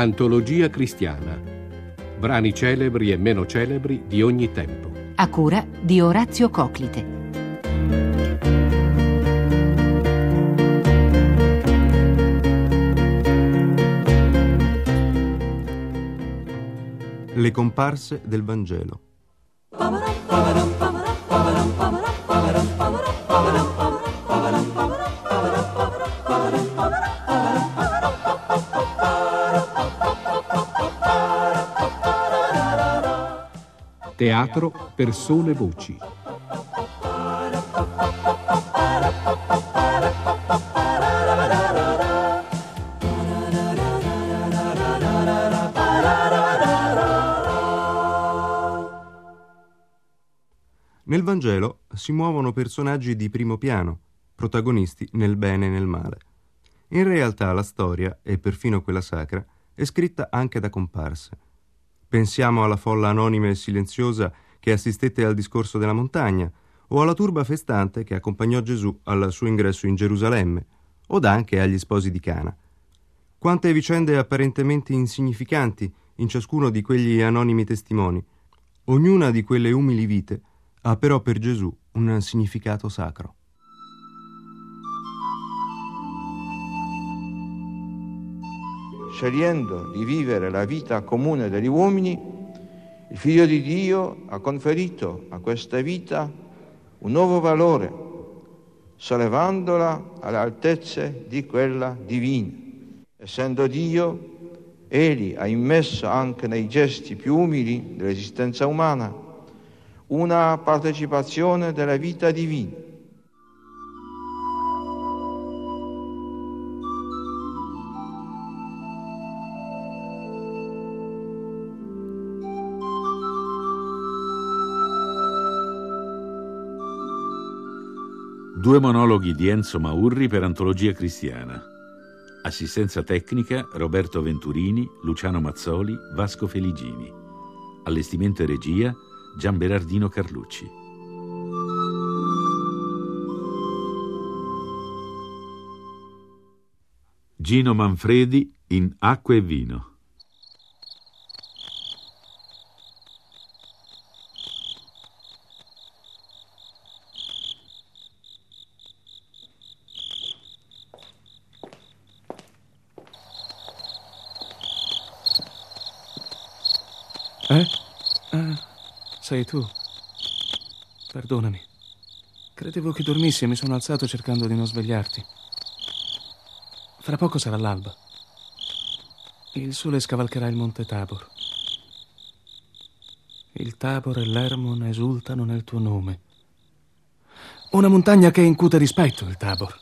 Antologia cristiana. Brani celebri e meno celebri di ogni tempo. A cura di Orazio Coclite. Le comparse del Vangelo. Teatro per sole voci. Nel Vangelo si muovono personaggi di primo piano, protagonisti nel bene e nel male. In realtà la storia, e perfino quella sacra, è scritta anche da comparse. Pensiamo alla folla anonima e silenziosa che assistette al discorso della montagna, o alla turba festante che accompagnò Gesù al suo ingresso in Gerusalemme, od anche agli sposi di Cana. Quante vicende apparentemente insignificanti in ciascuno di quegli anonimi testimoni. Ognuna di quelle umili vite ha però per Gesù un significato sacro. Scegliendo di vivere la vita comune degli uomini, il Figlio di Dio ha conferito a questa vita un nuovo valore, sollevandola alle altezze di quella divina. Essendo Dio, Egli ha immesso anche nei gesti più umili dell'esistenza umana una partecipazione della vita divina. Due monologhi di Enzo Maurri per Antologia cristiana. Assistenza tecnica Roberto Venturini, Luciano Mazzoli, Vasco Feligini. Allestimento e regia Gianberardino Carlucci. Gino Manfredi in Acqua e vino. Sei tu. Perdonami. Credevo che dormissi e mi sono alzato cercando di non svegliarti. Fra poco sarà l'alba. Il sole scavalcherà il monte Tabor. Il Tabor e l'Hermon esultano nel tuo nome. Una montagna che incute rispetto, il Tabor.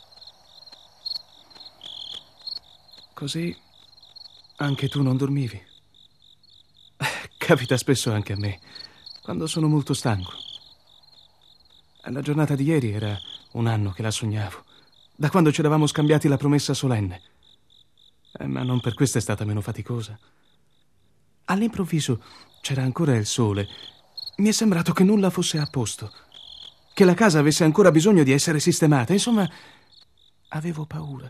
Così anche tu non dormivi. Capita spesso anche a me, quando sono molto stanco. La giornata di ieri era un anno che la sognavo, da quando ci eravamo scambiati la promessa solenne. Ma non per questo è stata meno faticosa. All'improvviso c'era ancora il sole. Mi è sembrato che nulla fosse a posto, che la casa avesse ancora bisogno di essere sistemata. Insomma, avevo paura.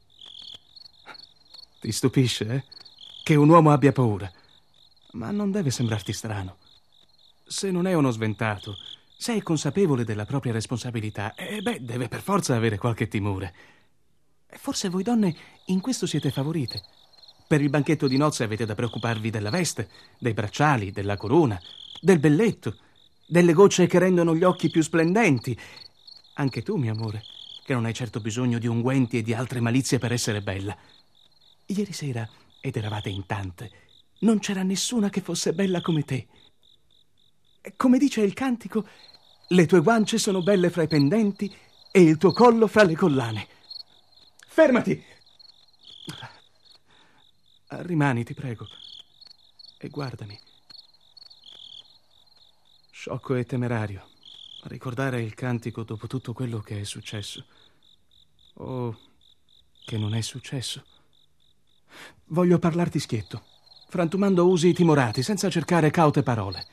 Ti stupisce, che un uomo abbia paura? Ma non deve sembrarti strano. Se non è uno sventato, se è consapevole della propria responsabilità, deve per forza avere qualche timore. Forse voi donne in questo siete favorite. Per il banchetto di nozze avete da preoccuparvi della veste, dei bracciali, della corona, del belletto, delle gocce che rendono gli occhi più splendenti. Anche tu, mio amore, che non hai certo bisogno di unguenti e di altre malizie per essere bella. Ieri sera, ed eravate in tante, non c'era nessuna che fosse bella come te. Come dice il cantico, le tue guance sono belle fra i pendenti e il tuo collo fra le collane. Fermati! Rimani, ti prego, e guardami. Sciocco e temerario ricordare il cantico dopo tutto quello che è successo. O che non è successo. Voglio parlarti schietto, frantumando usi timorati, senza cercare caute parole.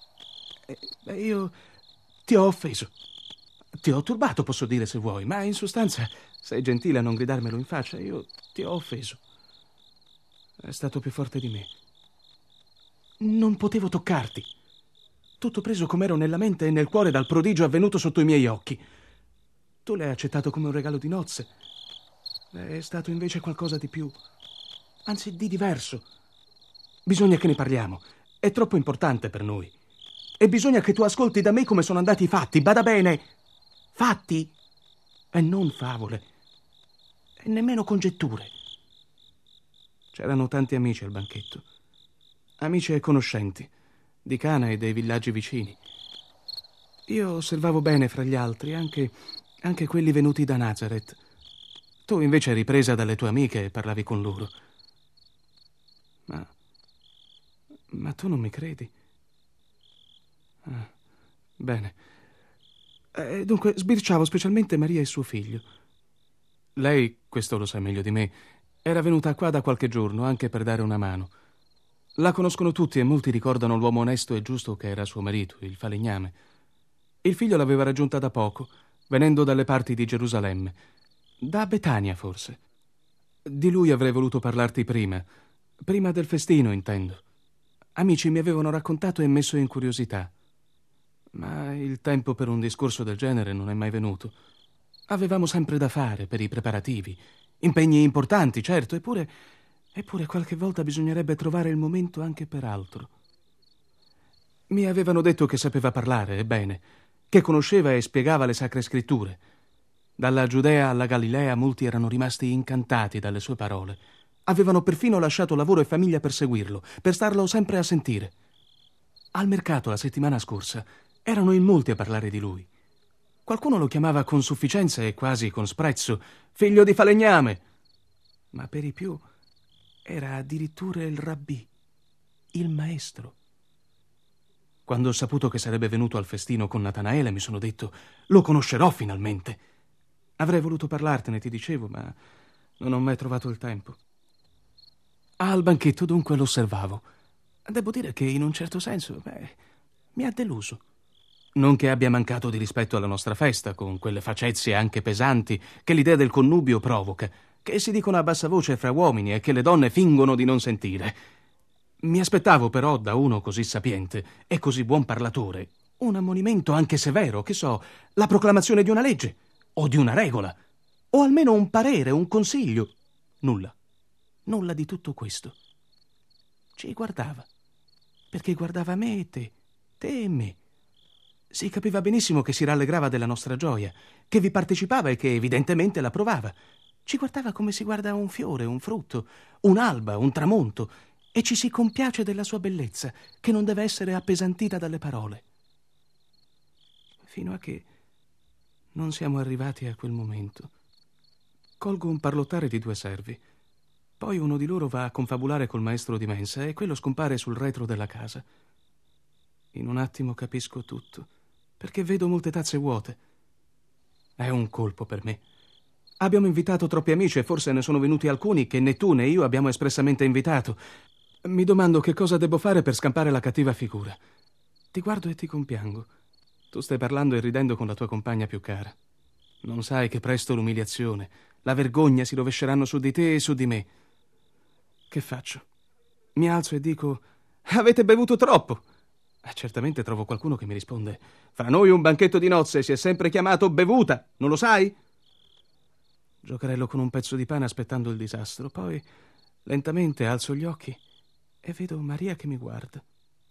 Io ti ho offeso. Ti ho turbato, posso dire, se vuoi, ma in sostanza sei gentile a non gridarmelo in faccia. Io ti ho offeso. È stato più forte di me. Non potevo toccarti. Tutto preso com'ero nella mente e nel cuore dal prodigio avvenuto sotto i miei occhi. Tu l'hai accettato come un regalo di nozze. È stato invece qualcosa di più, anzi di diverso. Bisogna che ne parliamo. È troppo importante per noi. E bisogna che tu ascolti da me come sono andati i fatti. Bada bene. Fatti. E non favole. E nemmeno congetture. C'erano tanti amici al banchetto. Amici e conoscenti, di Cana e dei villaggi vicini. Io osservavo bene fra gli altri, anche quelli venuti da Nazareth. Tu invece eri presa dalle tue amiche e parlavi con loro. Ma tu non mi credi? Bene. Dunque, sbirciavo specialmente Maria e suo figlio. Lei, questo lo sa meglio di me, era venuta qua da qualche giorno anche per dare una mano. La conoscono tutti e molti ricordano l'uomo onesto e giusto che era suo marito, il falegname. Il figlio l'aveva raggiunta da poco, venendo dalle parti di Gerusalemme. Da Betania, forse. Di lui avrei voluto parlarti prima del festino, intendo. Amici mi avevano raccontato e messo in curiosità. Ma il tempo per un discorso del genere non è mai venuto. Avevamo sempre da fare per i preparativi. Impegni importanti, certo, eppure qualche volta bisognerebbe trovare il momento anche per altro. Mi avevano detto che sapeva parlare, ebbene, che conosceva e spiegava le sacre scritture. Dalla Giudea alla Galilea molti erano rimasti incantati dalle sue parole. Avevano perfino lasciato lavoro e famiglia per seguirlo, per starlo sempre a sentire. Al mercato la settimana scorsa erano in molti a parlare di lui. Qualcuno lo chiamava con sufficienza e quasi con sprezzo figlio di falegname, ma per i più era addirittura il rabbì, il maestro. Quando ho saputo che sarebbe venuto al festino con Natanaele mi sono detto: lo conoscerò finalmente. Avrei voluto parlartene, ti dicevo, ma non ho mai trovato il tempo. Al banchetto dunque l'osservavo. Devo dire che in un certo senso mi ha deluso. Non che abbia mancato di rispetto alla nostra festa, con quelle facezie anche pesanti che l'idea del connubio provoca, che si dicono a bassa voce fra uomini e che le donne fingono di non sentire. Mi aspettavo però da uno così sapiente e così buon parlatore un ammonimento anche severo, che so, la proclamazione di una legge o di una regola, o almeno un parere, un consiglio. Nulla di tutto questo. Ci guardava, perché guardava me e te e me. Si capiva benissimo che si rallegrava della nostra gioia, che vi partecipava e che evidentemente la provava. Ci guardava come si guarda un fiore, un frutto, un'alba, un tramonto, e ci si compiace della sua bellezza, che non deve essere appesantita dalle parole. Fino a che non siamo arrivati a quel momento. Colgo un parlottare di 2 servi. Poi uno di loro va a confabulare col maestro di mensa e quello scompare sul retro della casa. In un attimo capisco tutto, perché vedo molte tazze vuote. È un colpo per me. Abbiamo invitato troppi amici e forse ne sono venuti alcuni che né tu né io abbiamo espressamente invitato. Mi domando che cosa devo fare per scampare la cattiva figura. Ti guardo e ti compiango. Tu stai parlando e ridendo con la tua compagna più cara. Non sai che presto l'umiliazione, la vergogna si rovesceranno su di te e su di me. Che faccio? Mi alzo e dico: avete bevuto troppo. Certamente trovo qualcuno che mi risponde: fra noi un banchetto di nozze si è sempre chiamato bevuta, non lo sai? Giocherello con un pezzo di pane aspettando il disastro. Poi lentamente alzo gli occhi e vedo Maria che mi guarda.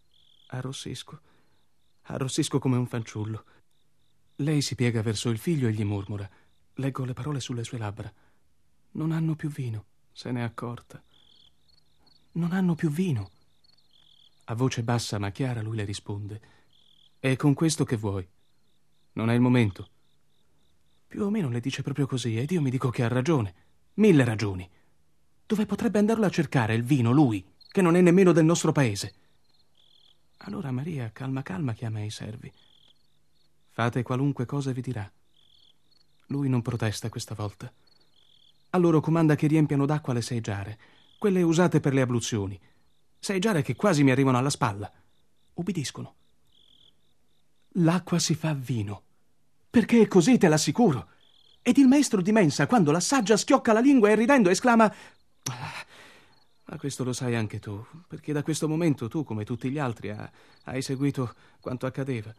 Arrossisco come un fanciullo. Lei si piega verso il figlio e gli mormora. Leggo le parole sulle sue labbra. Non hanno più vino, se n'è accorta. Non hanno più vino. A voce bassa ma chiara lui le risponde: e con questo che vuoi? Non è il momento. Più o meno le dice proprio così ed io mi dico che ha ragione. 1000 ragioni. Dove potrebbe andarlo a cercare il vino lui, che non è nemmeno del nostro paese? Allora Maria, calma calma, chiama i servi. Fate qualunque cosa vi dirà. Lui non protesta questa volta. A loro comanda che riempiano d'acqua le 6 giare, quelle usate per le abluzioni. 6 giare che quasi mi arrivano alla spalla. Ubbidiscono. L'acqua si fa vino. Perché è così, te l'assicuro. Ed il maestro di mensa, quando l'assaggia, schiocca la lingua e ridendo esclama: Ma questo lo sai anche tu, perché da questo momento tu, come tutti gli altri, hai seguito quanto accadeva.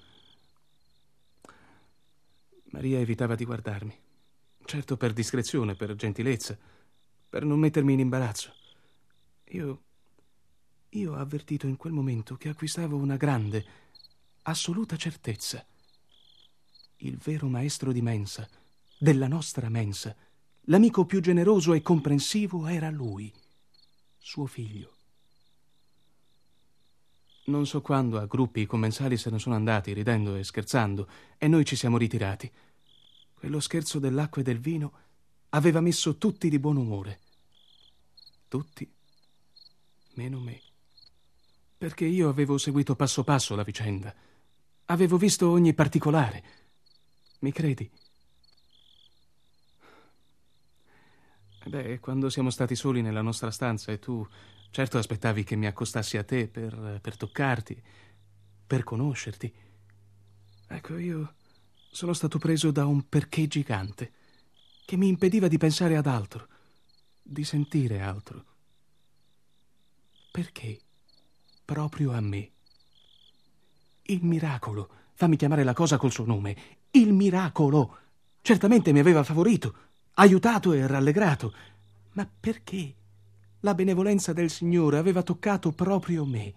Maria evitava di guardarmi. Certo, per discrezione, per gentilezza, per non mettermi in imbarazzo. Io ho avvertito in quel momento che acquistavo una grande, assoluta certezza. Il vero maestro di mensa, della nostra mensa, l'amico più generoso e comprensivo era lui, suo figlio. Non so quando a gruppi i commensali se ne sono andati ridendo e scherzando e noi ci siamo ritirati. Quello scherzo dell'acqua e del vino aveva messo tutti di buon umore. Tutti, meno me. Perché io avevo seguito passo passo la vicenda. Avevo visto ogni particolare. Mi credi? Beh, quando siamo stati soli nella nostra stanza e tu, certo, aspettavi che mi accostassi a te per toccarti, per conoscerti. Ecco, io sono stato preso da un perché gigante che mi impediva di pensare ad altro, di sentire altro. Perché? Proprio a me. Il miracolo, fammi chiamare la cosa col suo nome, il miracolo, certamente mi aveva favorito, aiutato e rallegrato, ma perché? La benevolenza del Signore aveva toccato proprio me.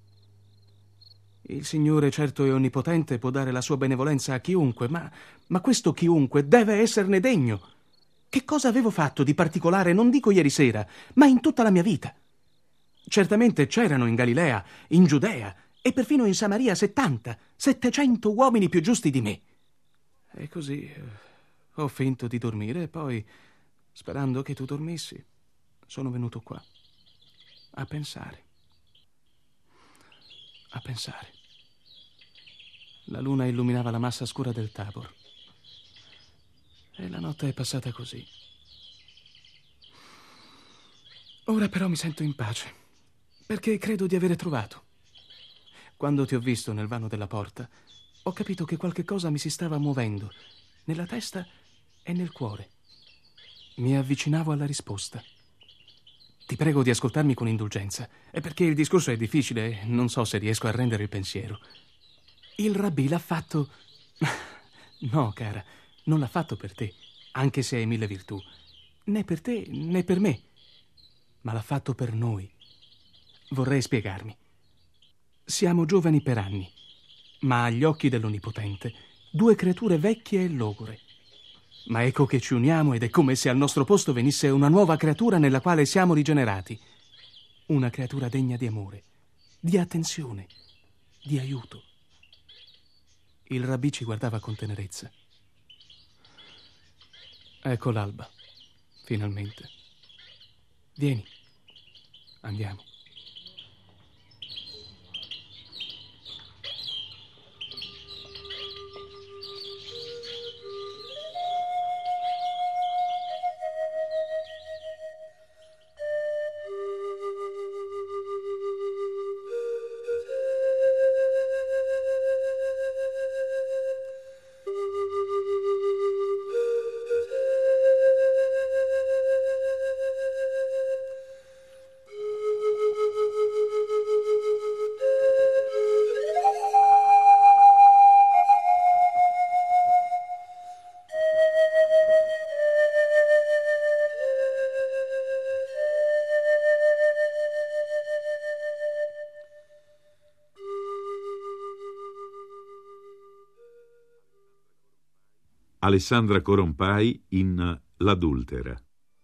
Il Signore, certo, è onnipotente, può dare la sua benevolenza a chiunque, ma questo chiunque deve esserne degno. Che cosa avevo fatto di particolare, non dico ieri sera, ma in tutta la mia vita? Certamente c'erano in Galilea, in Giudea e perfino in Samaria 700 uomini più giusti di me. E così ho finto di dormire e poi, sperando che tu dormissi, sono venuto qua a pensare. A pensare. La luna illuminava la massa scura del Tabor e la notte è passata così. Ora però mi sento in pace, perché credo di avere trovato. Quando ti ho visto nel vano della porta, ho capito che qualche cosa mi si stava muovendo nella testa e nel cuore. Mi avvicinavo alla risposta. Ti prego di ascoltarmi con indulgenza, perché il discorso è difficile e non so se riesco a rendere il pensiero. Il rabbì l'ha fatto... No, cara, non l'ha fatto per te, anche se hai 1000 virtù. Né per te, né per me. Ma l'ha fatto per noi. Vorrei spiegarmi. Siamo giovani per anni, ma agli occhi dell'Onnipotente, 2 creature vecchie e logore. Ma ecco che ci uniamo ed è come se al nostro posto venisse una nuova creatura nella quale siamo rigenerati. Una creatura degna di amore, di attenzione, di aiuto. Il rabbì ci guardava con tenerezza. Ecco l'alba, finalmente. Vieni, andiamo. Alessandra Coronpai in L'adultera.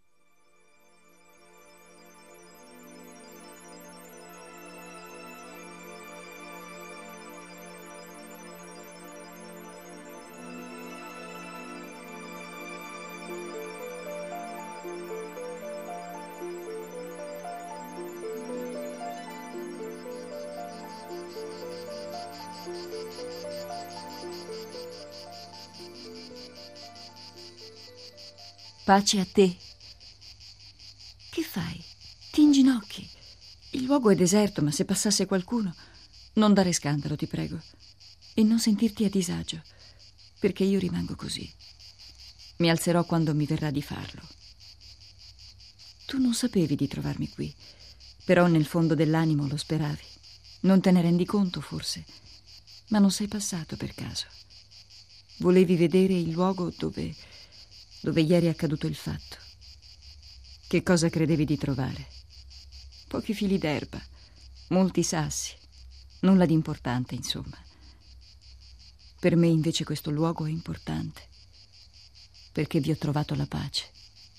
Pace a te. Che fai? Ti inginocchi. Il luogo è deserto, ma se passasse qualcuno... Non dare scandalo, ti prego. E non sentirti a disagio, perché io rimango così. Mi alzerò quando mi verrà di farlo. Tu non sapevi di trovarmi qui. Però nel fondo dell'animo lo speravi. Non te ne rendi conto, forse, ma non sei passato per caso. Volevi vedere il luogo dove ieri è accaduto il fatto. Che cosa credevi di trovare? Pochi fili d'erba, molti sassi, nulla di importante, insomma. Per me invece questo luogo è importante, perché vi ho trovato la pace.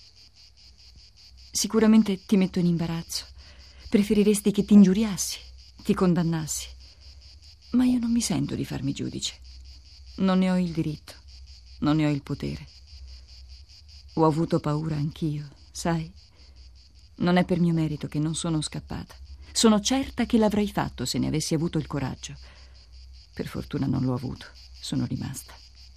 Sicuramente ti metto in imbarazzo. Preferiresti che ti ingiuriassi, ti condannassi. Ma io non mi sento di farmi giudice. Non ne ho il diritto, non ne ho il potere. Ho avuto paura anch'io, sai? Non è per mio merito che non sono scappata. Sono certa che l'avrei fatto se ne avessi avuto il coraggio. Per fortuna non l'ho avuto, sono rimasta.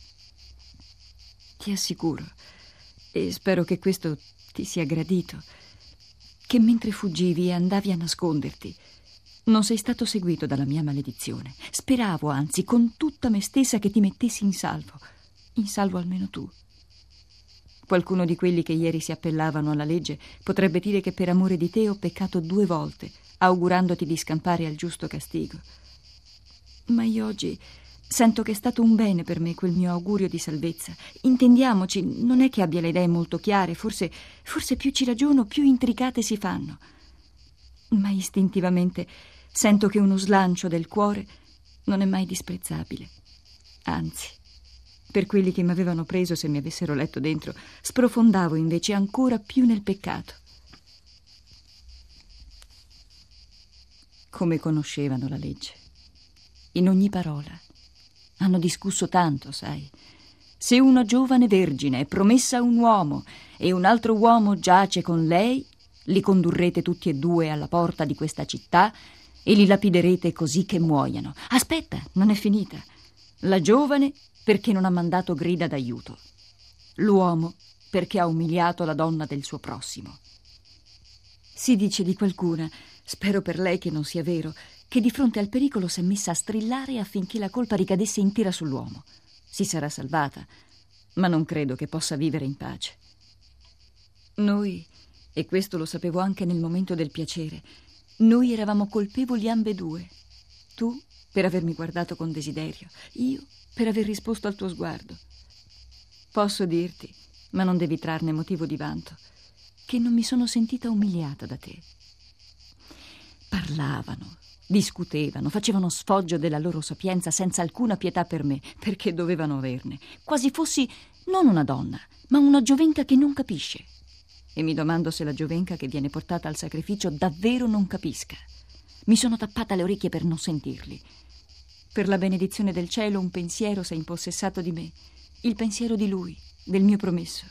Ti assicuro, e spero che questo ti sia gradito, che mentre fuggivi e andavi a nasconderti, non sei stato seguito dalla mia maledizione. Speravo, anzi, con tutta me stessa che ti mettessi in salvo almeno tu. Qualcuno di quelli che ieri si appellavano alla legge potrebbe dire che per amore di te ho peccato 2 volte, augurandoti di scampare al giusto castigo. Ma io oggi sento che è stato un bene per me quel mio augurio di salvezza. Intendiamoci, non è che abbia le idee molto chiare, forse più ci ragiono, più intricate si fanno. Ma istintivamente sento che uno slancio del cuore non è mai disprezzabile. Anzi, per quelli che mi avevano preso se mi avessero letto dentro, sprofondavo invece ancora più nel peccato. Come conoscevano la legge. In ogni parola. Hanno discusso tanto, sai. Se una giovane vergine è promessa a un uomo e un altro uomo giace con lei, li condurrete tutti e 2 alla porta di questa città e li lapiderete così che muoiano. Aspetta, non è finita. La giovane perché non ha mandato grida d'aiuto. L'uomo perché ha umiliato la donna del suo prossimo. Si dice di qualcuna, spero per lei che non sia vero, che di fronte al pericolo s'è messa a strillare affinché la colpa ricadesse intera sull'uomo. Si sarà salvata, ma non credo che possa vivere in pace. Noi, e questo lo sapevo anche nel momento del piacere, noi eravamo colpevoli ambedue. Tu per avermi guardato con desiderio, io per aver risposto al tuo sguardo. Posso dirti, ma non devi trarne motivo di vanto, che non mi sono sentita umiliata da te. Parlavano, discutevano, facevano sfoggio della loro sapienza senza alcuna pietà per me, perché dovevano averne, quasi fossi non una donna, ma una giovenca che non capisce. E mi domando se la giovenca che viene portata al sacrificio davvero non capisca. Mi sono tappata le orecchie per non sentirli. Per la benedizione del cielo un pensiero s'è impossessato di me, il pensiero di lui, del mio promesso.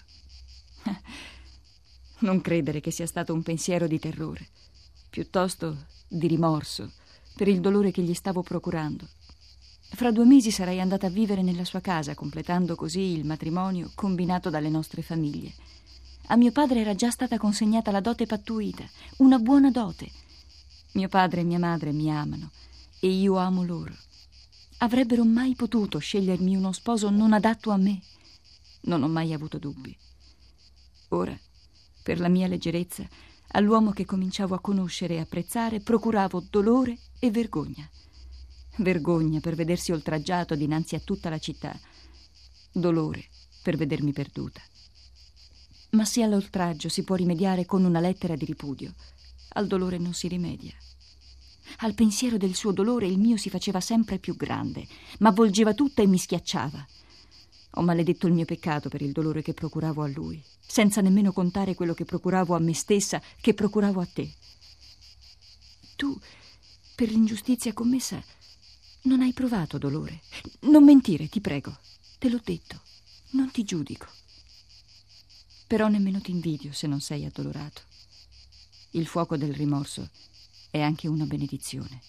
Non credere che sia stato un pensiero di terrore, piuttosto di rimorso per il dolore che gli stavo procurando. Fra 2 mesi sarei andata a vivere nella sua casa, completando così il matrimonio combinato dalle nostre famiglie. A mio padre era già stata consegnata la dote pattuita, una buona dote. Mio padre e mia madre mi amano e io amo loro. Avrebbero mai potuto scegliermi uno sposo non adatto a me? Non ho mai avuto dubbi. Ora, per la mia leggerezza, all'uomo che cominciavo a conoscere e apprezzare procuravo dolore e vergogna. Vergogna per vedersi oltraggiato dinanzi a tutta la città. Dolore per vedermi perduta. Ma se all'oltraggio si può rimediare con una lettera di ripudio, al dolore non si rimedia. Al pensiero del suo dolore il mio si faceva sempre più grande, m'avvolgeva tutta e mi schiacciava. Ho maledetto il mio peccato per il dolore che procuravo a lui, senza nemmeno contare quello che procuravo a me stessa, che procuravo a te. Tu, per l'ingiustizia commessa, non hai provato dolore. Non mentire, ti prego. Te l'ho detto. Non ti giudico. Però nemmeno ti invidio se non sei addolorato. Il fuoco del rimorso è anche una benedizione.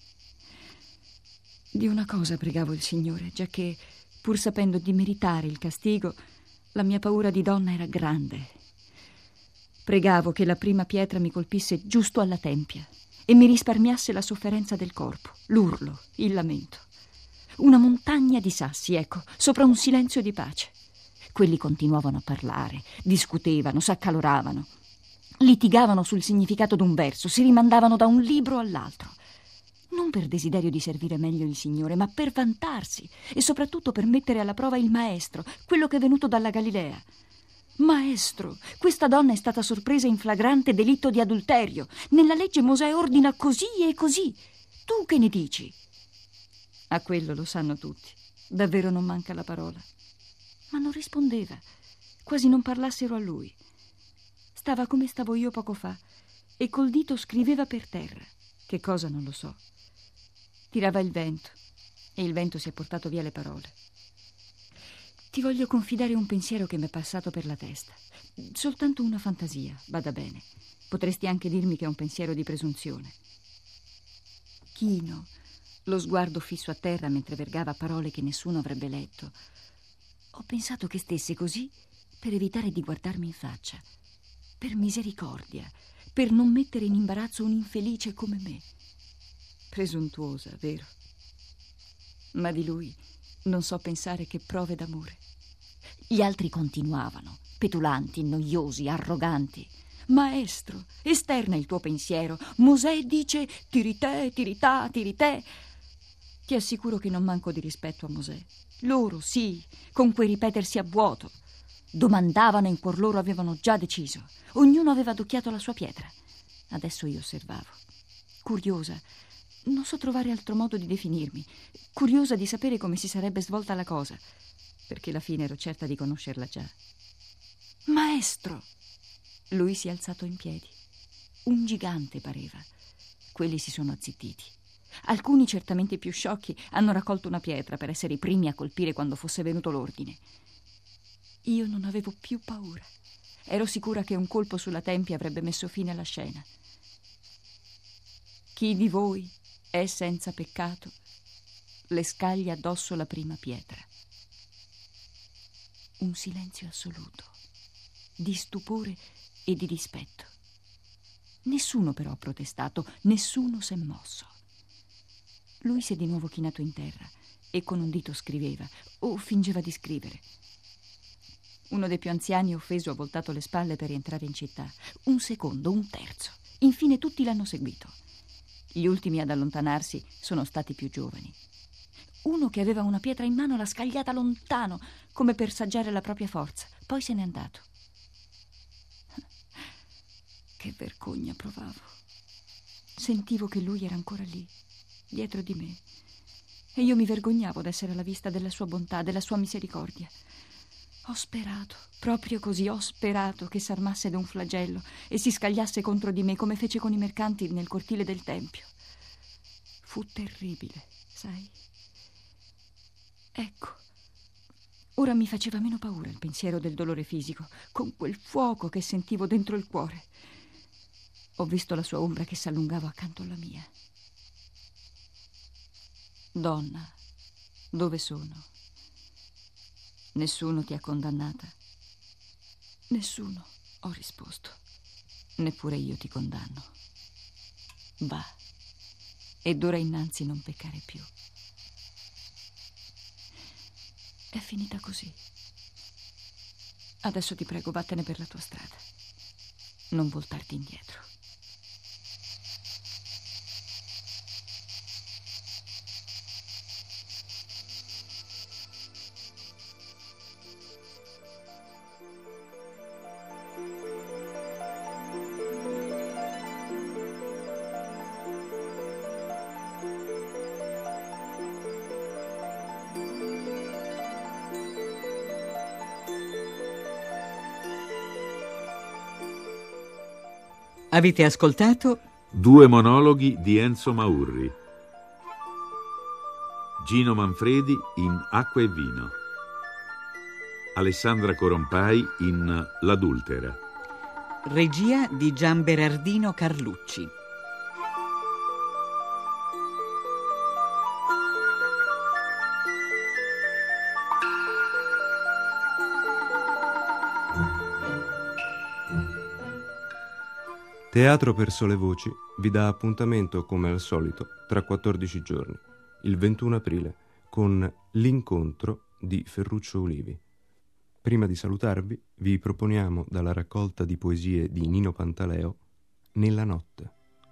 Di una cosa pregavo il Signore, giacché, pur sapendo di meritare il castigo, la mia paura di donna era grande. Pregavo che la prima pietra mi colpisse giusto alla tempia e mi risparmiasse la sofferenza del corpo, l'urlo, il lamento. Una montagna di sassi, ecco, sopra un silenzio di pace. Quelli continuavano a parlare, discutevano, s'accaloravano. Litigavano sul significato d'un verso, si rimandavano da un libro all'altro. Non per desiderio di servire meglio il Signore, ma per vantarsi e soprattutto per mettere alla prova il maestro, quello che è venuto dalla Galilea. Maestro, questa donna è stata sorpresa in flagrante delitto di adulterio. Nella legge Mosè ordina così e così. Tu che ne dici? A quello lo sanno tutti. Davvero non manca la parola. Ma non rispondeva, quasi non parlassero a lui. Stava come stavo io poco fa e col dito scriveva per terra. Che cosa non lo so. Tirava il vento e il vento si è portato via le parole. Ti voglio confidare un pensiero che mi è passato per la testa. Soltanto una fantasia, bada bene. Potresti anche dirmi che è un pensiero di presunzione. Chino, lo sguardo fisso a terra mentre vergava parole che nessuno avrebbe letto. Ho pensato che stesse così per evitare di guardarmi in faccia. Per misericordia, per non mettere in imbarazzo un infelice come me. Presuntuosa, vero? Ma di lui non so pensare che prove d'amore. Gli altri continuavano, petulanti, noiosi, arroganti. Maestro, esterna il tuo pensiero. Mosè dice tiritè, tirità, tiritè. Ti assicuro che non manco di rispetto a Mosè. Loro, sì, con quel ripetersi a vuoto. Domandavano e in cuor loro avevano già deciso. Ognuno aveva adocchiato la sua pietra. Adesso io osservavo. Curiosa, non so trovare altro modo di definirmi. Curiosa di sapere come si sarebbe svolta la cosa, perché alla fine ero certa di conoscerla già. Maestro! Lui si è alzato in piedi. Un gigante pareva. Quelli si sono azzittiti. Alcuni, certamente più sciocchi, hanno raccolto una pietra per essere i primi a colpire quando fosse venuto l'ordine. Io non avevo più paura. Ero sicura che un colpo sulla tempia avrebbe messo fine alla scena. Chi di voi è senza peccato, le scagli addosso la prima pietra. Un silenzio assoluto, di stupore e di dispetto. Nessuno però ha protestato, nessuno s'è mosso. Lui si è di nuovo chinato in terra e con un dito scriveva, o fingeva di scrivere. Uno dei più anziani, offeso, ha voltato le spalle per rientrare in città. Un secondo, un terzo. Infine tutti l'hanno seguito. Gli ultimi ad allontanarsi sono stati più giovani. Uno che aveva una pietra in mano l'ha scagliata lontano, come per saggiare la propria forza. Poi se n'è andato. Che vergogna provavo. Sentivo che lui era ancora lì, dietro di me. E io mi vergognavo d'essere alla vista della sua bontà, della sua misericordia. Ho sperato, proprio così, ho sperato che s'armasse d'un flagello e si scagliasse contro di me come fece con i mercanti nel cortile del tempio. Fu terribile, sai? Ecco, ora mi faceva meno paura il pensiero del dolore fisico, con quel fuoco che sentivo dentro il cuore. Ho visto la sua ombra che s'allungava accanto alla mia. Donna, dove sono? Nessuno ti ha condannata? Nessuno, ho risposto. Neppure io ti condanno. Va, e d'ora innanzi non peccare più. È finita così. Adesso ti prego, vattene per la tua strada. Non voltarti indietro. Avete ascoltato 2 monologhi di Enzo Maurri. Gino Manfredi in Acqua e vino. Alessandra Corompai in L'adultera. regia di Gian Berardino Carlucci. Teatro per Sole Voci vi dà appuntamento, come al solito, tra 14 giorni, il 21 aprile, con L'incontro di Ferruccio Ulivi. prima di salutarvi, vi proponiamo dalla raccolta di poesie di Nino Pantaleo, Nella notte.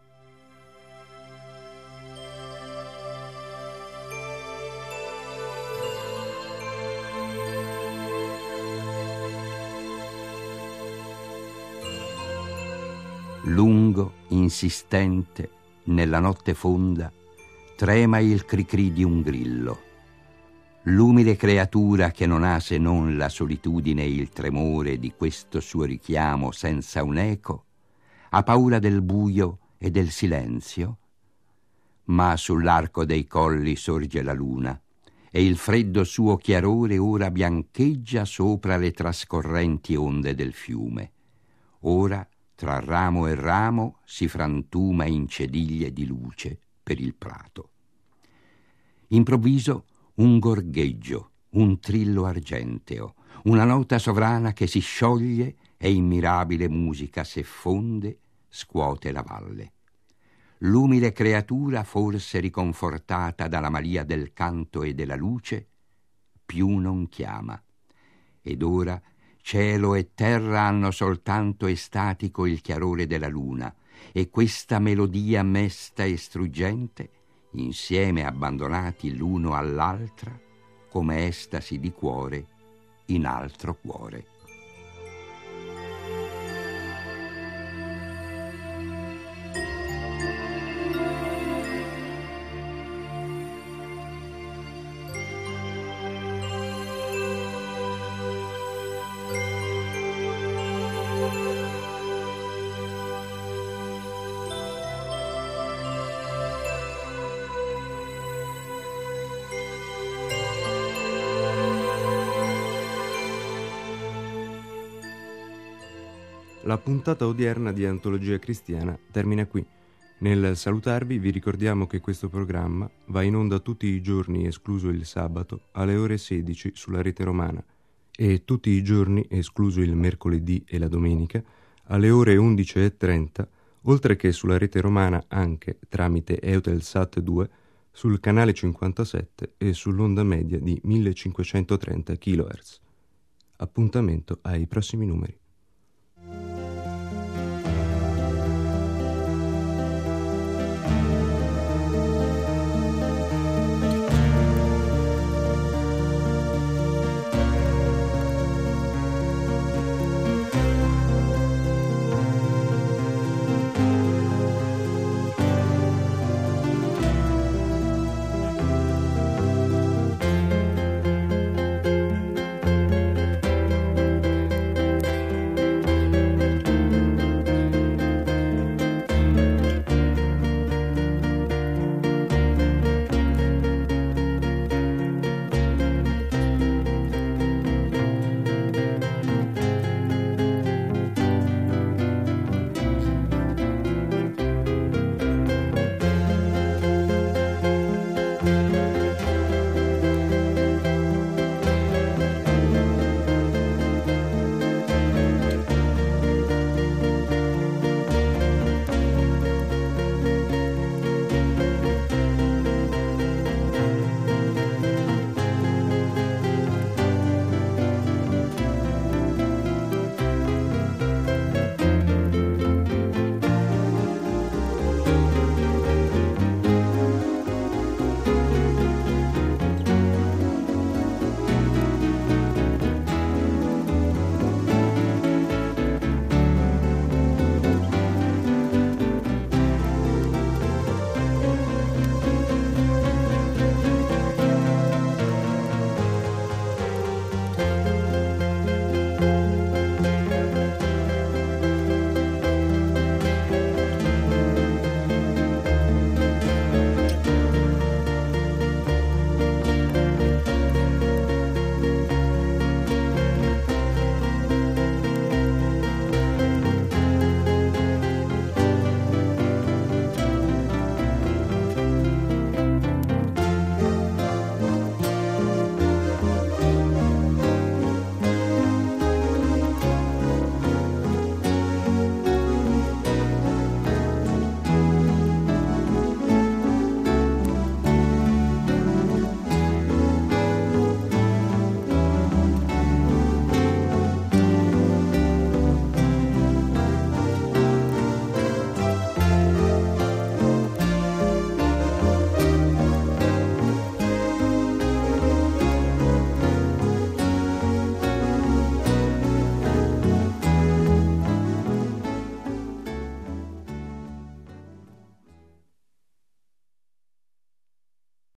Lungo, insistente, nella notte fonda, trema il cricri di un grillo. L'umile creatura che non ha se non la solitudine e il tremore di questo suo richiamo senza un'eco, ha paura del buio e del silenzio. Ma sull'arco dei colli sorge la luna e il freddo suo chiarore ora biancheggia sopra le trascorrenti onde del fiume. Ora tra ramo e ramo si frantuma in cediglie di luce per il prato. Improvviso un gorgheggio, un trillo argenteo, una nota sovrana che si scioglie e in mirabile musica se fonde scuote la valle. L'umile creatura, forse riconfortata dalla malia del canto e della luce, più non chiama. Ed ora cielo e terra hanno soltanto estatico il chiarore della luna, e questa melodia mesta e struggente, insieme abbandonati l'uno all'altra, come estasi di cuore in altro cuore. La puntata odierna di Antologia Cristiana termina qui. Nel salutarvi vi ricordiamo che questo programma va in onda tutti i giorni, escluso il sabato, alle ore 16 sulla Rete Romana e tutti i giorni, escluso il mercoledì e la domenica, alle ore 11:30, oltre che sulla Rete Romana anche tramite Eutelsat 2 sul canale 57 e sull'onda media di 1530 kHz. Appuntamento ai prossimi numeri.